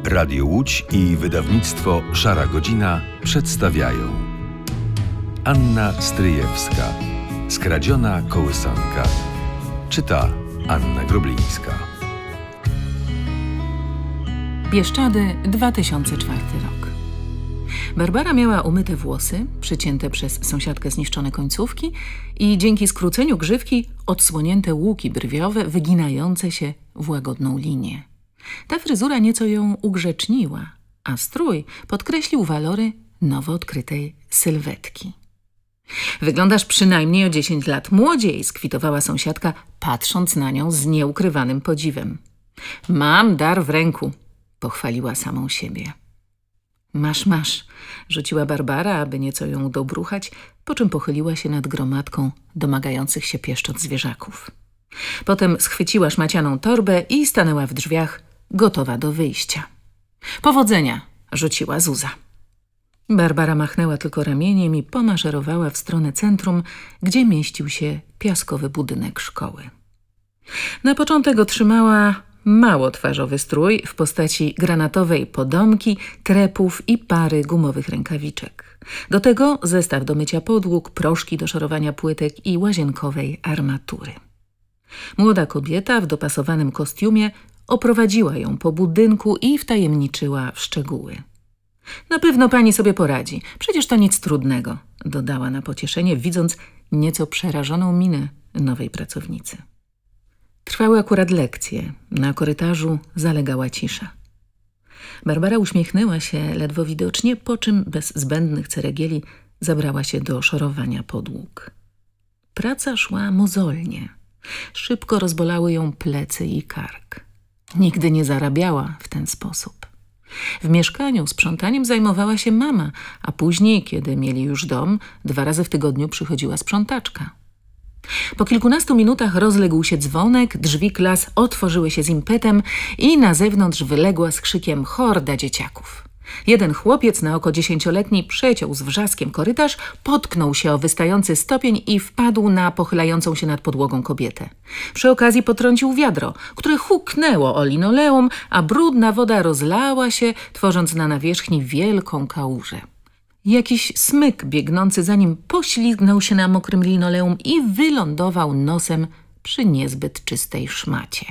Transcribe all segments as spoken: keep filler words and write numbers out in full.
Radio Łódź i wydawnictwo Szara Godzina przedstawiają Anna Stryjewska. Skradziona kołysanka. Czyta Anna Groblińska. Bieszczady, dwa tysiące czwarty rok. Barbara miała umyte włosy, przycięte przez sąsiadkę zniszczone końcówki i dzięki skróceniu grzywki odsłonięte łuki brwiowe wyginające się w łagodną linię. Ta fryzura nieco ją ugrzeczniła, a strój podkreślił walory nowo odkrytej sylwetki. Wyglądasz przynajmniej o dziesięć lat młodziej, skwitowała sąsiadka, patrząc na nią z nieukrywanym podziwem. Mam dar w ręku, pochwaliła samą siebie. Masz, masz, rzuciła Barbara, aby nieco ją dobruchać, po czym pochyliła się nad gromadką domagających się pieszczot zwierzaków. Potem schwyciła szmacianą torbę i stanęła w drzwiach, gotowa do wyjścia. Powodzenia, rzuciła Zuza. Barbara machnęła tylko ramieniem i pomaszerowała w stronę centrum, gdzie mieścił się piaskowy budynek szkoły. Na początek otrzymała mało twarzowy strój w postaci granatowej podomki, trepów i pary gumowych rękawiczek. Do tego zestaw do mycia podłóg, proszki do szorowania płytek i łazienkowej armatury. Młoda kobieta w dopasowanym kostiumie oprowadziła ją po budynku i wtajemniczyła w szczegóły. Na pewno pani sobie poradzi, przecież to nic trudnego, dodała na pocieszenie, widząc nieco przerażoną minę nowej pracownicy. Trwały akurat lekcje. Na korytarzu zalegała cisza. Barbara uśmiechnęła się ledwo widocznie, po czym bez zbędnych ceregieli zabrała się do szorowania podłóg. Praca szła mozolnie. Szybko rozbolały ją plecy i kark. Nigdy nie zarabiała w ten sposób. W mieszkaniu sprzątaniem zajmowała się mama, a później, kiedy mieli już dom, dwa razy w tygodniu przychodziła sprzątaczka. Po kilkunastu minutach rozległ się dzwonek, drzwi klas otworzyły się z impetem i na zewnątrz wyległa z krzykiem horda dzieciaków. Jeden chłopiec na oko dziesięcioletni przeciął z wrzaskiem korytarz, potknął się o wystający stopień i wpadł na pochylającą się nad podłogą kobietę. Przy okazji potrącił wiadro, które huknęło o linoleum, a brudna woda rozlała się, tworząc na nawierzchni wielką kałużę. Jakiś smyk biegnący za nim poślizgnął się na mokrym linoleum i wylądował nosem przy niezbyt czystej szmacie.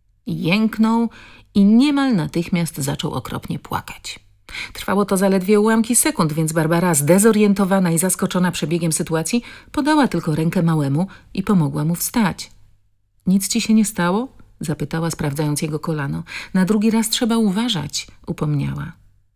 Jęknął i niemal natychmiast zaczął okropnie płakać. Trwało to zaledwie ułamki sekund, więc Barbara, zdezorientowana i zaskoczona przebiegiem sytuacji, podała tylko rękę małemu i pomogła mu wstać. Nic ci się nie stało? Zapytała, sprawdzając jego kolano. Na drugi raz trzeba uważać, upomniała.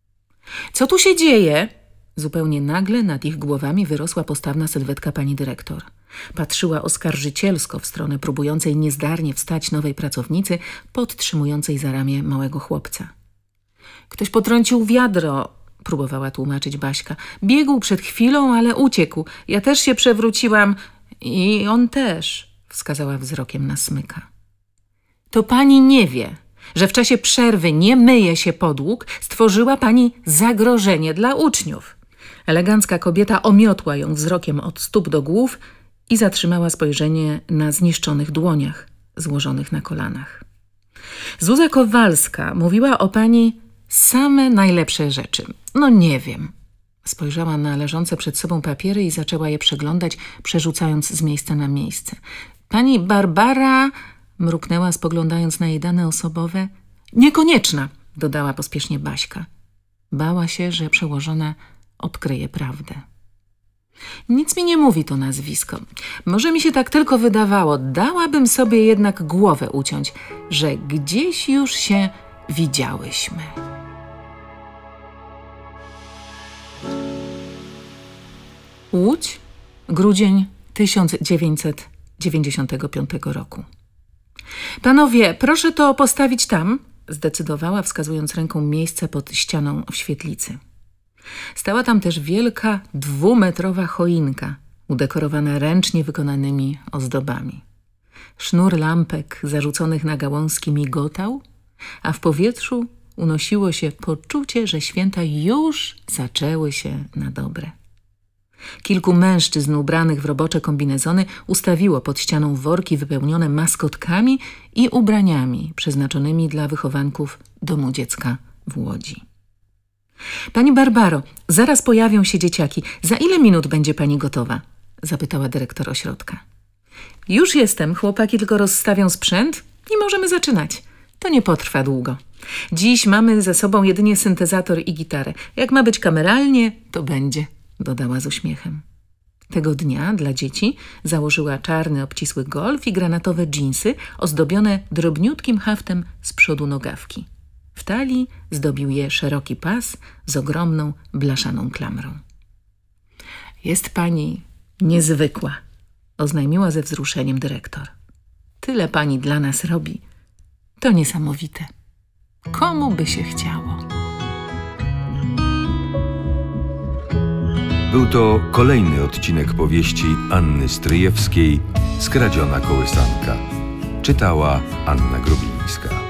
Co tu się dzieje? Zupełnie nagle nad ich głowami wyrosła postawna sylwetka pani dyrektor. Patrzyła oskarżycielsko w stronę próbującej niezdarnie wstać nowej pracownicy, podtrzymującej za ramię małego chłopca. Ktoś potrącił wiadro, próbowała tłumaczyć Baśka. Biegł przed chwilą, ale uciekł. Ja też się przewróciłam i on też, wskazała wzrokiem na smyka. To pani nie wie, że w czasie przerwy nie myje się podłóg, stworzyła pani zagrożenie dla uczniów. Elegancka kobieta omiotła ją wzrokiem od stóp do głów i zatrzymała spojrzenie na zniszczonych dłoniach złożonych na kolanach. Zuza Kowalska mówiła o pani same najlepsze rzeczy. No nie wiem. Spojrzała na leżące przed sobą papiery i zaczęła je przeglądać, przerzucając z miejsca na miejsce. Pani Barbara, mruknęła, spoglądając na jej dane osobowe. Niekonieczna, dodała pospiesznie Baśka. Bała się, że przełożona odkryje prawdę. Nic mi nie mówi to nazwisko. Może mi się tak tylko wydawało. Dałabym sobie jednak głowę uciąć, że gdzieś już się widziałyśmy. Łódź, grudzień tysiąc dziewięćset dziewięćdziesiątego piątego roku. Panowie, proszę to postawić tam, zdecydowała, wskazując ręką miejsce pod ścianą w świetlicy. Stała tam też wielka, dwumetrowa choinka, udekorowana ręcznie wykonanymi ozdobami. Sznur lampek zarzuconych na gałązki migotał, a w powietrzu unosiło się poczucie, że święta już zaczęły się na dobre. Kilku mężczyzn ubranych w robocze kombinezony ustawiło pod ścianą worki wypełnione maskotkami i ubraniami przeznaczonymi dla wychowanków domu dziecka w Łodzi. Pani Barbaro, zaraz pojawią się dzieciaki. Za ile minut będzie pani gotowa? Zapytała dyrektor ośrodka. Już jestem, chłopaki tylko rozstawią sprzęt i możemy zaczynać. To nie potrwa długo. Dziś mamy ze sobą jedynie syntezator i gitarę. Jak ma być kameralnie, to będzie, dodała z uśmiechem. Tego dnia dla dzieci założyła czarny obcisły golf i granatowe dżinsy ozdobione drobniutkim haftem z przodu nogawki. W talii zdobił je szeroki pas z ogromną blaszaną klamrą. Jest pani niezwykła, oznajmiła ze wzruszeniem dyrektor. Tyle pani dla nas robi. To niesamowite. Komu by się chciało? Był to kolejny odcinek powieści Anny Stryjewskiej Skradziona kołysanka. Czytała Anna Grubińska.